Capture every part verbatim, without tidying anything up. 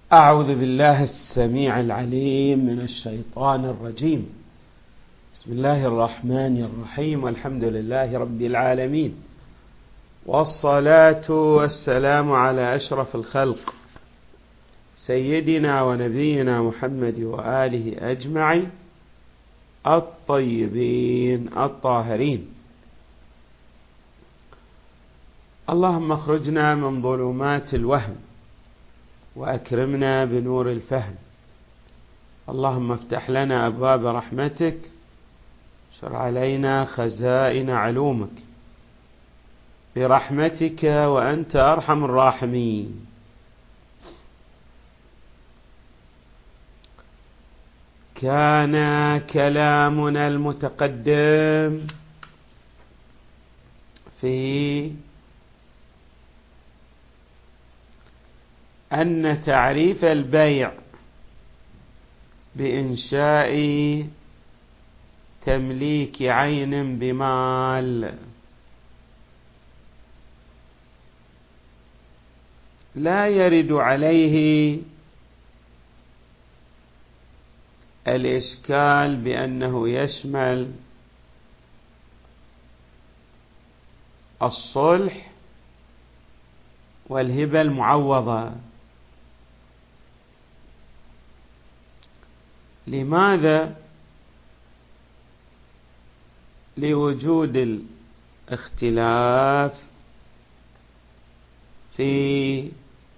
أعوذ بالله السميع العليم من الشيطان الرجيم. بسم الله الرحمن الرحيم، والحمد لله رب العالمين، والصلاة والسلام على أشرف الخلق سيدنا ونبينا محمد وآله أجمعين الطيبين الطاهرين. اللهم اخرجنا من ظلمات الوهم وأكرمنا بنور الفهم. اللهم افتح لنا أبواب رحمتك، شر علينا خزائن علومك برحمتك وأنت أرحم الراحمين. كان كلامنا المتقدم في أن تعريف البيع بإنشاء تمليك عين بمال لا يرد عليه الإشكال بأنه يشمل الصلح والهبة المعوضة. لماذا؟ لوجود الاختلاف في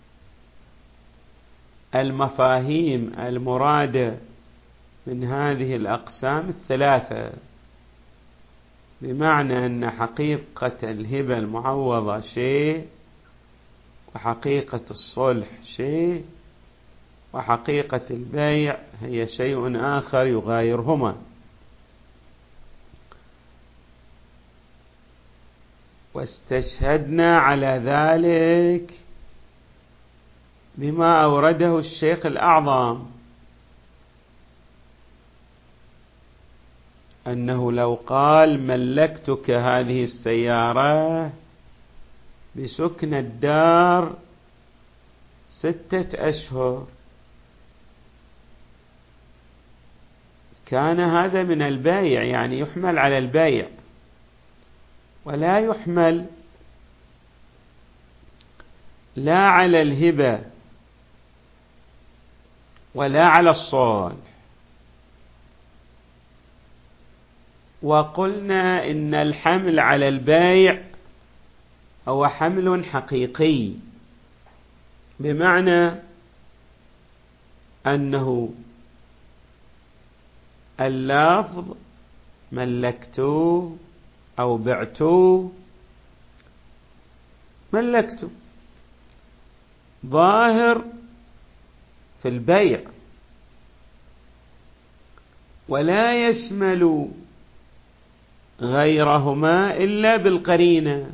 المفاهيم المرادة من هذه الأقسام الثلاثة، بمعنى أن حقيقة الهبة المعوضة شيء، وحقيقة الصلح شيء، وحقيقة البيع هي شيء آخر يغايرهما. واستشهدنا على ذلك بما أورده الشيخ الأعظم، أنه لو قال ملكتك هذه السيارة بسكن الدار ستة أشهر، كان هذا من البيع، يعني يحمل على البيع، ولا يحمل لا على الهبة ولا على الصلح. وقلنا إن الحمل على البيع هو حمل حقيقي، بمعنى أنه اللفظ ملكته أو بعته، ملكته ظاهر في البيع، ولا يشمل غيرهما إلا بالقرينة.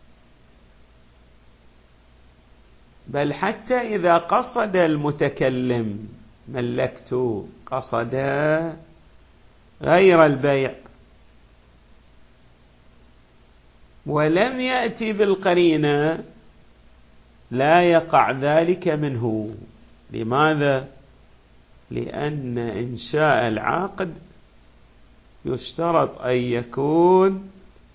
بل حتى إذا قصد المتكلم ملكته قصد غير البيع ولم يأتي بالقرينة، لا يقع ذلك منه. لماذا؟ لأن إنشاء العقد يشترط أن يكون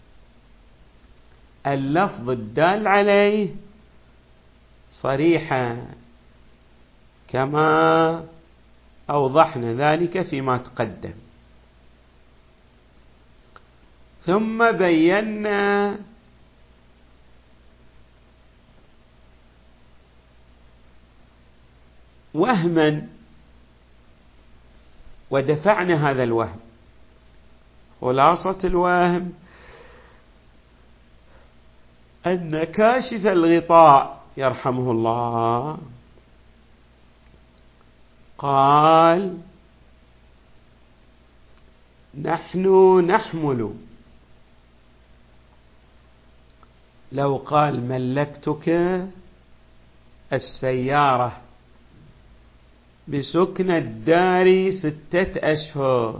اللفظ الدال عليه صريحا، كما أوضحنا ذلك فيما تقدم. ثم بينا وهما ودفعنا هذا الوهم. خلاصة الوهم أن كاشف الغطاء يرحمه الله قال: نحن نحمل. لو قال ملكتك السيارة بسكن الدار ستة أشهر،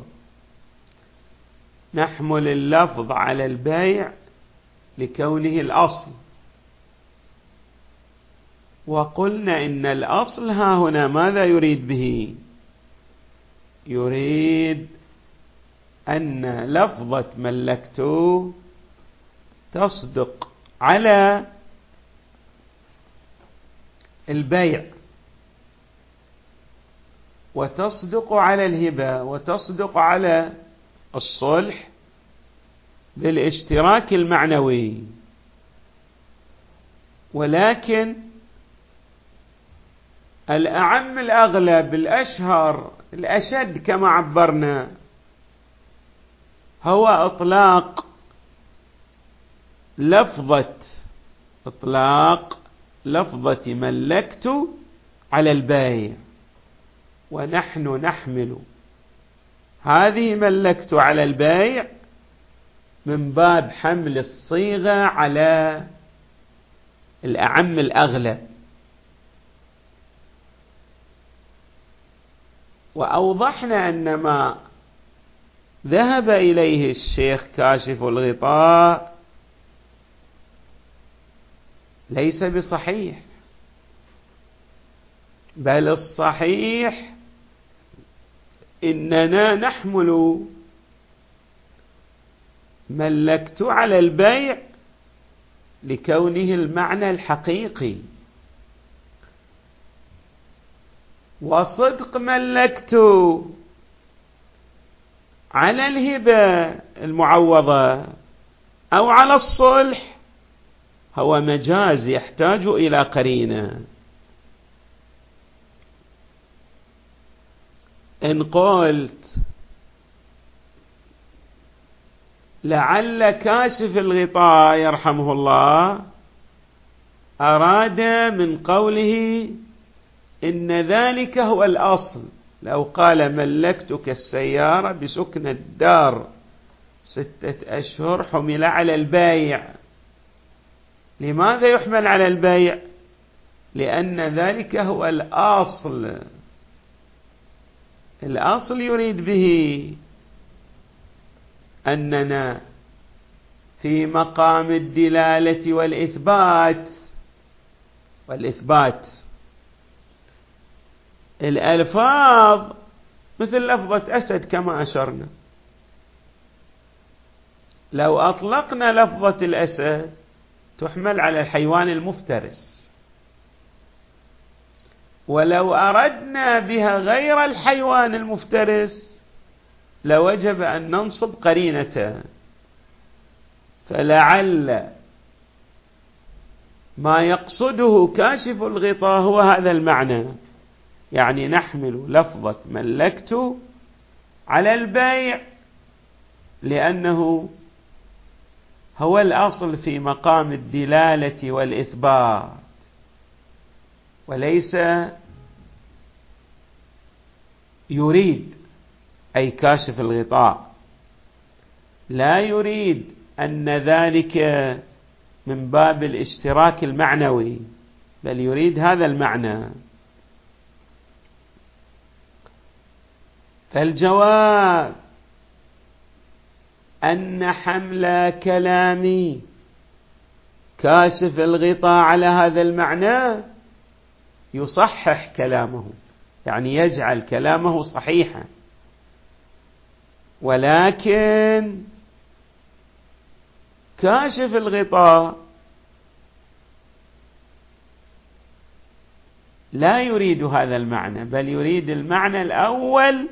نحمل اللفظ على البيع لكونه الأصل، وقلنا إن الأصل ها هنا ماذا يريد به؟ يريد أن لفظة ملكت تصدق على البيع، وتصدق على الهبة، وتصدق على الصلح بالاشتراك المعنوي. ولكن الأعم الأغلب الأشهر الأشد كما عبرنا هو إطلاق لفظة إطلاق لفظة ملكت على البيع، ونحن نحمل هذه ملكت على البيع من باب حمل الصيغة على الأعم الأغلب. وأوضحنا أن ما ذهب إليه الشيخ كاشف الغطاء ليس بصحيح، بل الصحيح إننا نحمل ملكت على البيع لكونه المعنى الحقيقي، وصدق ملكت على الهبة المعوضة أو على الصلح هو مجاز يحتاج إلى قرينة. إن قلت لعل كاشف الغطاء يرحمه الله أراد من قوله إن ذلك هو الأصل، لو قال ملكتك السيارة بسكن الدار ستة أشهر حمل على البيع. لماذا يحمل على البيع؟ لأن ذلك هو الأصل. الأصل يريد به أننا في مقام الدلالة والإثبات والإثبات الألفاظ مثل لفظة أسد كما أشرنا، لو أطلقنا لفظة الأسد تحمل على الحيوان المفترس، ولو أردنا بها غير الحيوان المفترس لوجب أن ننصب قرينة. فلعل ما يقصده كاشف الغطاء هو هذا المعنى، يعني نحمل لفظة ملكت على البيع لأنه هو الأصل في مقام الدلالة والإثبات، وليس يريد أي كاشف الغطاء لا يريد أن ذلك من باب الاشتراك المعنوي، بل يريد هذا المعنى. فالجواب أن حمل كلام كاشف الغطاء على هذا المعنى يصحح كلامه، يعني يجعل كلامه صحيحا، ولكن كاشف الغطاء لا يريد هذا المعنى، بل يريد المعنى الأول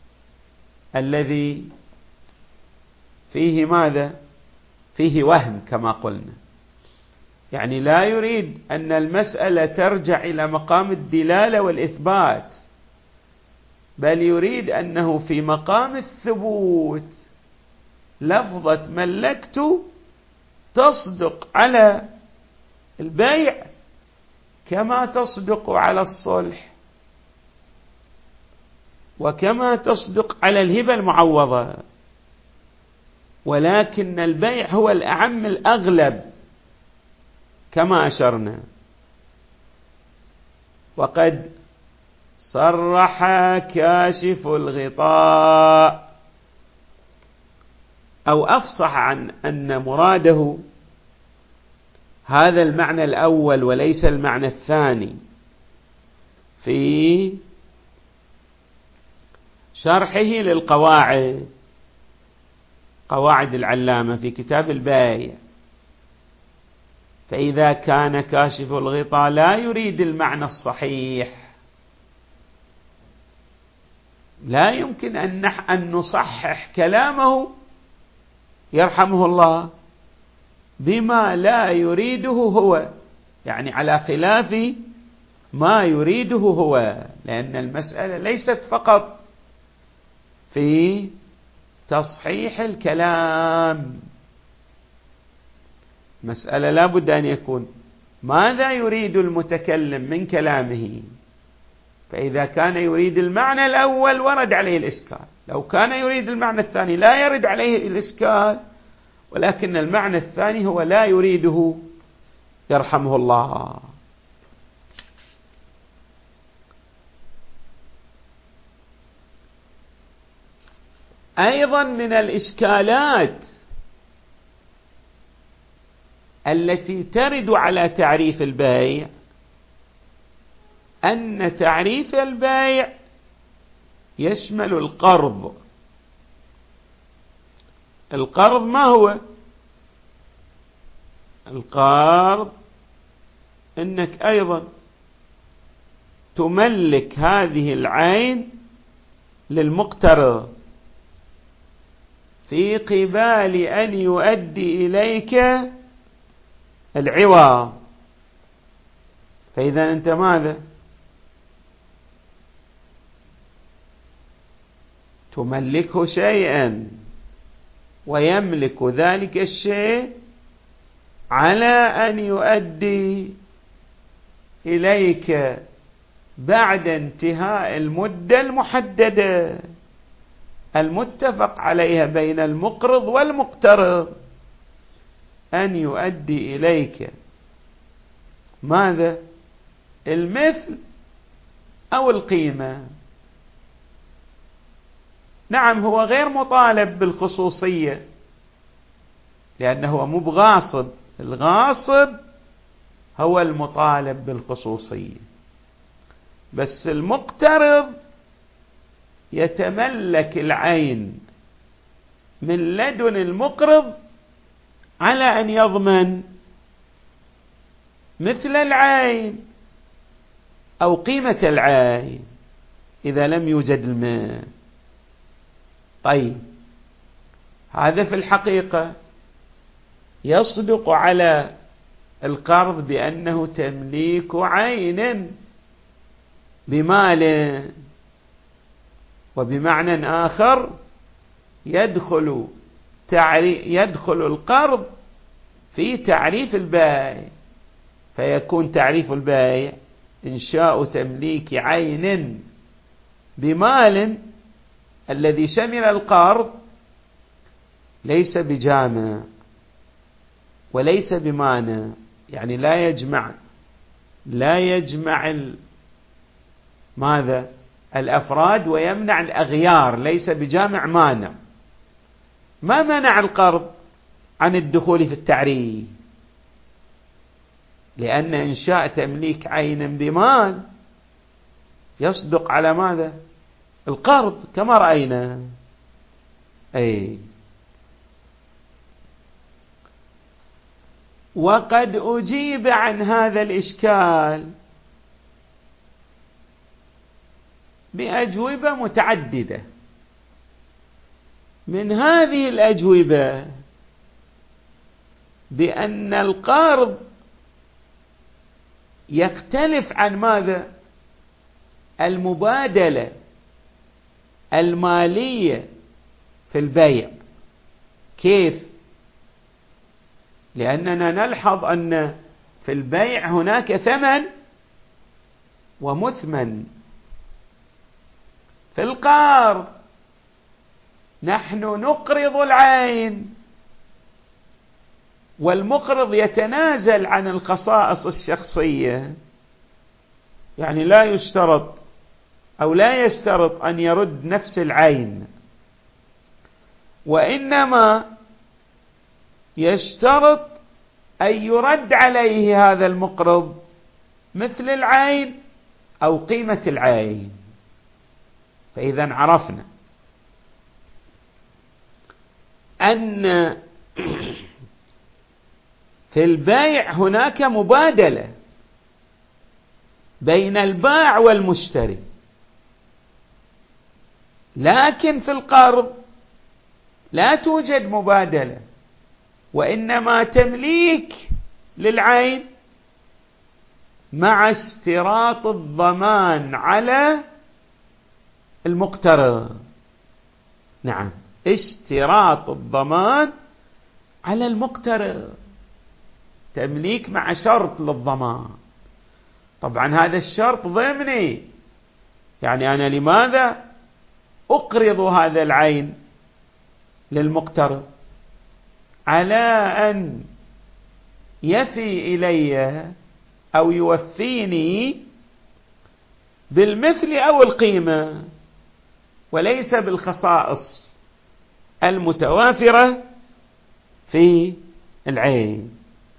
الذي فيه ماذا؟ فيه وهم كما قلنا، يعني لا يريد أن المسألة ترجع إلى مقام الدلالة والإثبات، بل يريد أنه في مقام الثبوت لفظة ملكت تصدق على البيع كما تصدق على الصلح، وكما تصدق على الهبة المعوضة، ولكن البيع هو الأعم الأغلب كما أشرنا. وقد صرح كاشف الغطاء أو أفصح عن أن مراده هذا المعنى الأول وليس المعنى الثاني في شرحه للقواعد، قواعد العلامة في كتاب البايع. فإذا كان كاشف الغطاء لا يريد المعنى الصحيح، لا يمكن أن أن نصحح كلامه يرحمه الله بما لا يريده هو، يعني على خلاف ما يريده هو، لأن المسألة ليست فقط في تصحيح الكلام، مسألة لا بد أن يكون ماذا يريد المتكلم من كلامه. فإذا كان يريد المعنى الأول ورد عليه الإشكال، لو كان يريد المعنى الثاني لا يرد عليه الإشكال، ولكن المعنى الثاني هو لا يريده يرحمه الله. أيضا من الإشكالات التي ترد على تعريف البيع أن تعريف البيع يشمل القرض. القرض ما هو؟ القرض إنك أيضا تملك هذه العين للمقترض في قبال أن يؤدي إليك العوض. فإذا أنت ماذا؟ تملكه شيئا ويملك ذلك الشيء على أن يؤدي إليك بعد انتهاء المدة المحددة المتفق عليها بين المقرض والمقترض، أن يؤدي إليك ماذا؟ المثل أو القيمة. نعم، هو غير مطالب بالخصوصية لأنه هو مو بغاصب، الغاصب هو المطالب بالخصوصية، بس المقترض يتملك العين من لدن المقرض على أن يضمن مثل العين أو قيمة العين إذا لم يوجد المال. طيب، هذا في الحقيقة يصدق على القرض بأنه تمليك عين بمال، وبمعنى آخر يدخل يدخل القرض في تعريف البائع، فيكون تعريف البائع إنشاء تمليك عين بمال الذي شمل القرض ليس بجامع وليس بمانع، يعني لا يجمع لا يجمع ماذا؟ الأفراد ويمنع الأغيار، ليس بجامع مانع. ما منع القرض عن الدخول في التعريف؟ لأن إنشاء تمليك عين بمال يصدق على ماذا؟ القرض كما رأينا. أي وقد أجيب عن هذا الإشكال بأجوبة متعددة. من هذه الأجوبة بأن القرض يختلف عن ماذا؟ المبادلة المالية في البيع. كيف؟ لأننا نلحظ أن في البيع هناك ثمن ومثمن. في القرض نحن نقرض العين والمقرض يتنازل عن الخصائص الشخصية، يعني لا يشترط أو لا يشترط أن يرد نفس العين، وإنما يشترط أن يرد عليه هذا المقرض مثل العين أو قيمة العين. فإذا عرفنا أن في البيع هناك مبادلة بين البائع والمشتري، لكن في القرض لا توجد مبادلة، وإنما تمليك للعين مع اشتراط الضمان على المقترض. نعم، اشتراط الضمان على المقترض، تمليك مع شرط للضمان. طبعا هذا الشرط ضمني، يعني أنا لماذا أقرض هذا العين للمقترض؟ على أن يفي إلي أو يوفيني بالمثل أو القيمة، وليس بالخصائص المتوافرة في العين،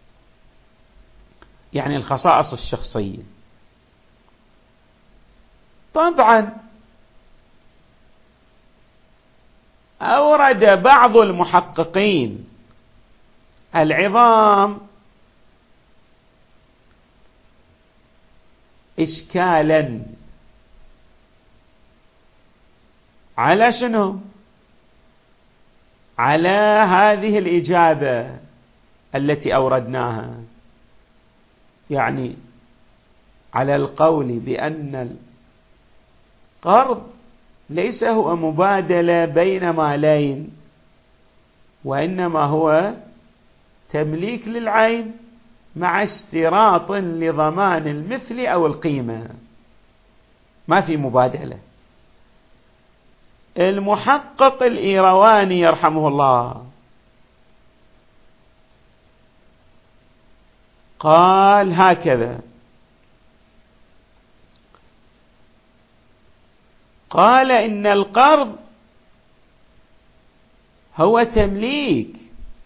يعني الخصائص الشخصية. طبعا أورد بعض المحققين العظام إشكالا على شنو؟ على هذه الإجابة التي أوردناها، يعني على القول بأن القرض ليس هو مبادلة بين مالين، وإنما هو تمليك للعين مع اشتراط لضمان المثل أو القيمة، ما في مبادلة. المحقق الإيرواني يرحمه الله قال هكذا: قال إن القرض هو تمليك،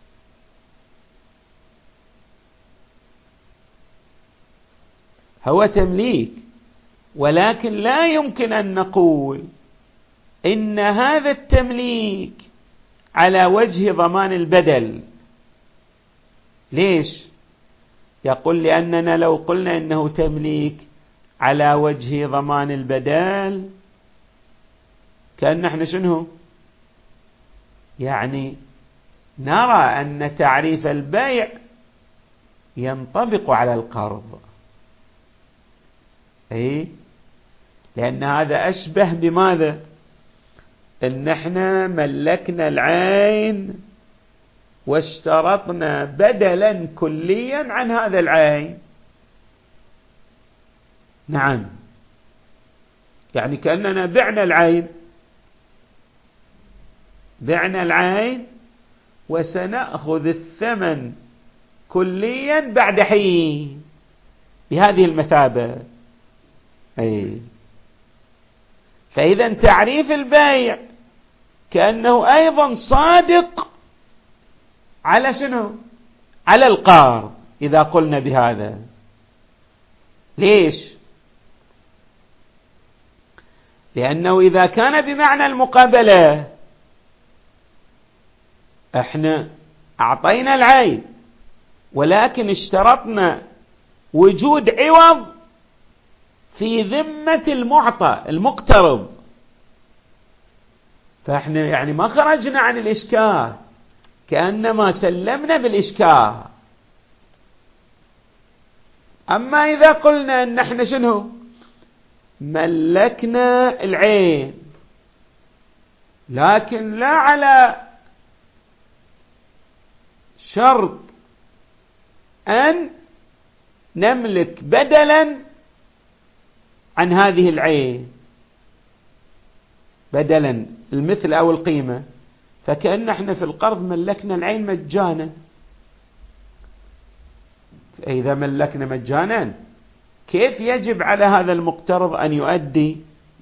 هو تمليك، ولكن لا يمكن أن نقول إن هذا التمليك على وجه ضمان البدل. ليش؟ يقول لأننا لو قلنا إنه تمليك على وجه ضمان البدل كأن نحن شنو؟ يعني نرى أن تعريف البيع ينطبق على القرض، أي لأن هذا أشبه بماذا؟ إن احنا ملكنا العين واشترطنا بدلا كليا عن هذا العين. نعم، يعني كأننا بعنا العين، بعنا العين وسنأخذ الثمن كليا بعد حين بهذه المثابة. أي فإذا تعريف البيع كأنه أيضا صادق على شنو؟ على القرض إذا قلنا بهذا. ليش؟ لأنه إذا كان بمعنى المقابلة احنا أعطينا العين ولكن اشترطنا وجود عوض في ذمة المعطى المقترض، فاحنا يعني ما خرجنا عن الإشكال، كأنما سلمنا بالإشكال. أما إذا قلنا أن احنا شنو؟ ملكنا العين لكن لا على شرط أن نملك بدلا عن هذه العين، بدلا المثل أو القيمة، فكأن احنا في القرض ملكنا العين مجانا. إذا ملكنا مجانا كيف يجب على هذا المقترض أن يؤدي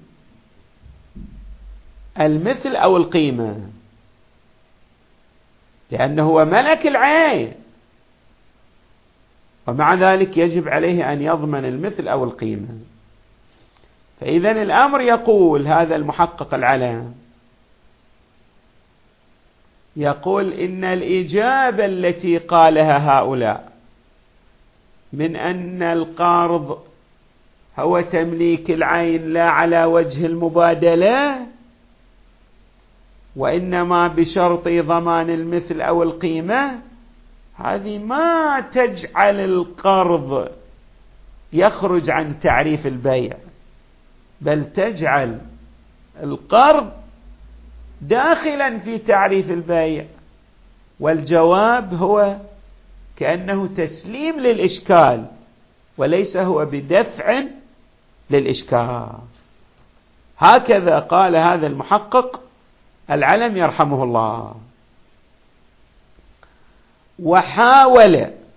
المثل أو القيمة؟ لأنه هو ملك العين ومع ذلك يجب عليه أن يضمن المثل أو القيمة. فإذا الأمر يقول هذا المحقق العلم يقول إن الإجابة التي قالها هؤلاء من أن القرض هو تمليك العين لا على وجه المبادلة وإنما بشرط ضمان المثل أو القيمة، هذه ما تجعل القرض يخرج عن تعريف البيع، بل تجعل القرض داخلا في تعريف البيع. والجواب هو كأنه تسليم للإشكال وليس هو بدفع للإشكال. هكذا قال هذا المحقق العلم يرحمه الله، وحاول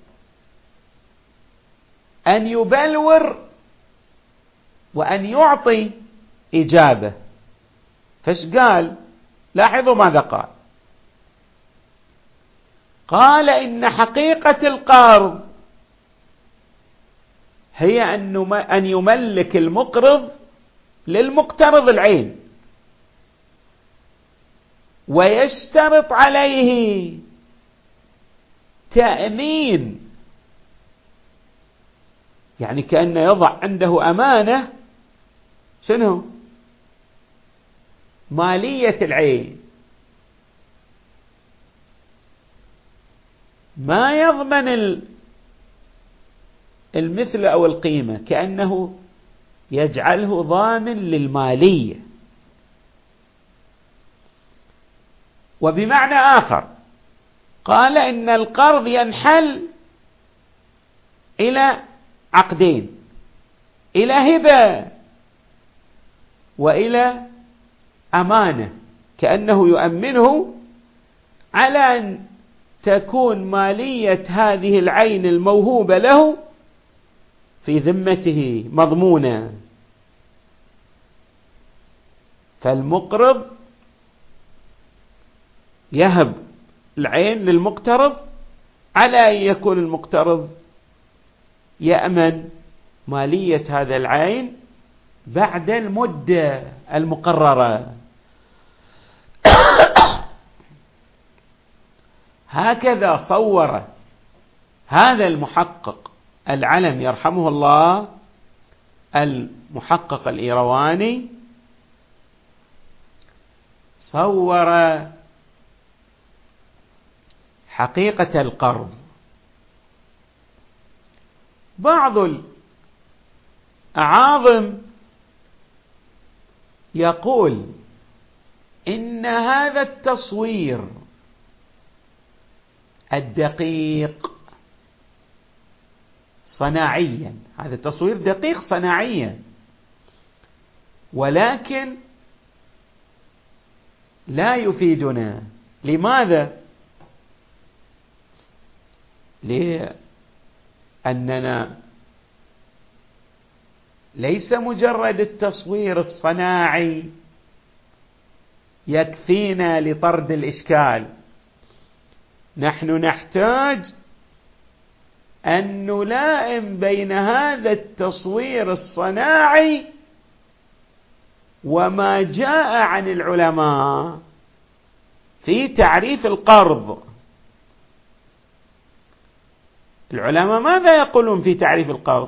أن يبلور وأن يعطي إجابة. فايش قال؟ لاحظوا ماذا قال. قال إن حقيقة القرض هي أن يملك المقرض للمقترض العين ويشترط عليه تأمين، يعني كأنه يضع عنده أمانة شنو؟ مالية العين، ما يضمن المثل أو القيمة، كأنه يجعله ضامن للمالية. وبمعنى آخر قال إن القرض ينحل إلى عقدين، إلى هبة وإلى أمانة، كأنه يؤمنه على أن تكون مالية هذه العين الموهوبة له في ذمته مضمونة. فالمقرض يهب العين للمقترض على أن يكون المقترض يأمن مالية هذا العين بعد المدة المقررة. هكذا صور هذا المحقق العلم يرحمه الله المحقق الإيرواني، صور حقيقة القرض. بعض الأعاظم يقول إن هذا التصوير الدقيق صناعيا، هذا التصوير دقيق صناعيا، ولكن لا يفيدنا. لماذا؟ لأننا ليس مجرد التصوير الصناعي يكفينا لطرد الإشكال، نحن نحتاج أن نلائم بين هذا التصوير الصناعي وما جاء عن العلماء في تعريف القرض. العلماء ماذا يقولون في تعريف القرض؟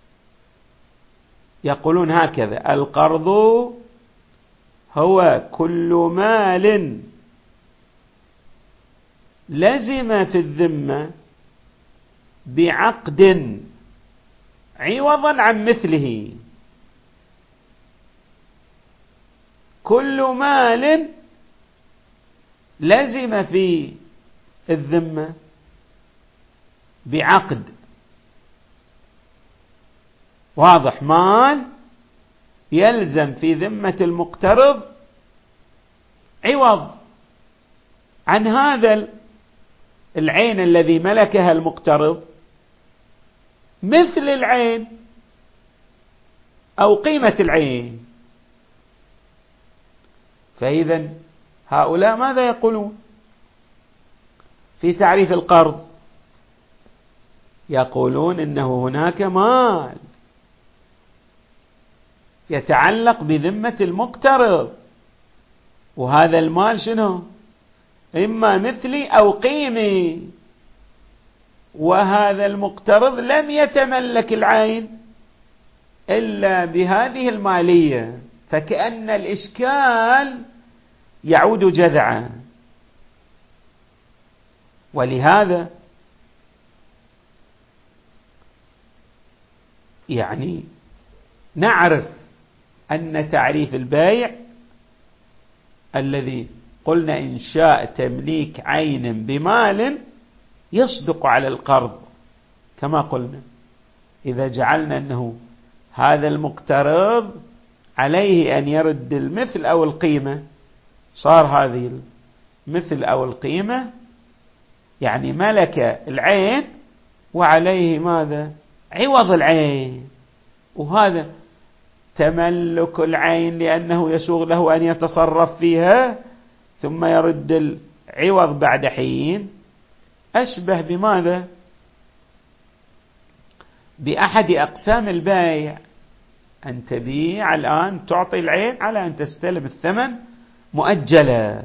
يقولون هكذا: القرض هو كل مال لزم في الذمة بعقد عوضا عن مثله، كل مال لزم في الذمة بعقد. واضح؟ مال يلزم في ذمة المقترض عوض عن هذا العين الذي ملكها المقترض، مثل العين أو قيمة العين. فإذا هؤلاء ماذا يقولون في تعريف القرض؟ يقولون إنه هناك مال يتعلق بذمة المقترض، وهذا المال شنو؟ إما مثلي أو قيمي، وهذا المقترض لم يتملك العين إلا بهذه المالية، فكأن الإشكال يعود جذعا. ولهذا يعني نعرف أن تعريف البيع الذي قلنا إنشاء تمليك عين بمال يصدق على القرض، كما قلنا إذا جعلنا أنه هذا المقترض عليه أن يرد المثل أو القيمة، صار هذه المثل أو القيمة يعني ملك العين وعليه ماذا؟ عوض العين، وهذا تملك العين لأنه يسوغ له أن يتصرف فيها ثم يرد العوض بعد حين، أشبه بماذا؟ بأحد أقسام البيع، أن تبيع الآن تعطي العين على أن تستلم الثمن مؤجلا.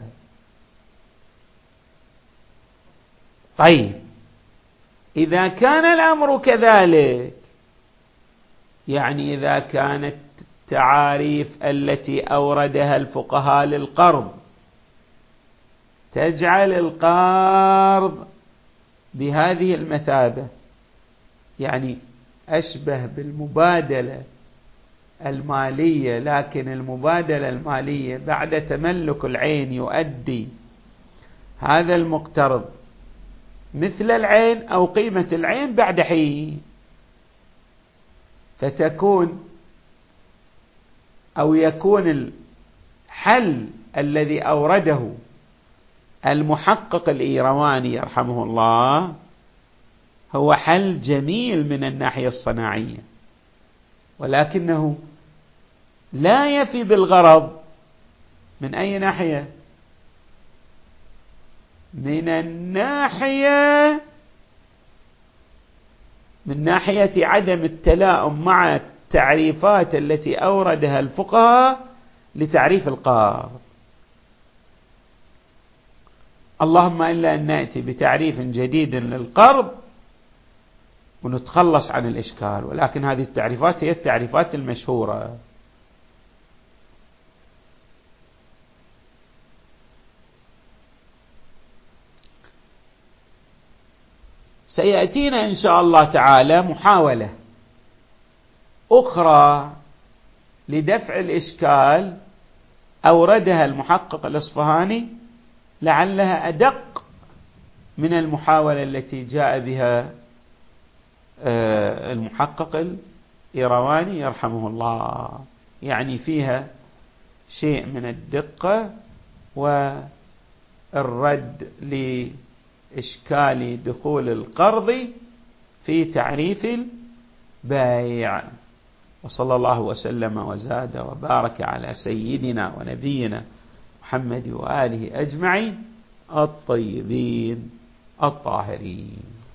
طيب إذا كان الأمر كذلك، يعني إذا كانت التعاريف التي أوردها الفقهاء للقرض تجعل القرض بهذه المثابة، يعني أشبه بالمبادلة المالية، لكن المبادلة المالية بعد تملك العين يؤدي هذا المقترض مثل العين أو قيمة العين بعد حين، فتكون أو يكون الحل الذي أورده المحقق الإيرواني يرحمه الله هو حل جميل من الناحية الصناعية، ولكنه لا يفي بالغرض. من أي ناحية؟ من الناحية من ناحية عدم التلاؤم مع التعريفات التي أوردها الفقهاء لتعريف القرض. اللهم إلا أن نأتي بتعريف جديد للقرض ونتخلص عن الإشكال، ولكن هذه التعريفات هي التعريفات المشهورة. سيأتينا إن شاء الله تعالى محاولة أخرى لدفع الإشكال أوردها المحقق الإصفهاني، لعلها أدق من المحاولة التي جاء بها المحقق الإيرواني يرحمه الله، يعني فيها شيء من الدقة والرد لإشكال دخول القرض في تعريف البيع. وصلى الله وسلم وزاد وبارك على سيدنا ونبينا محمد وآله أجمعين الطيبين الطاهرين.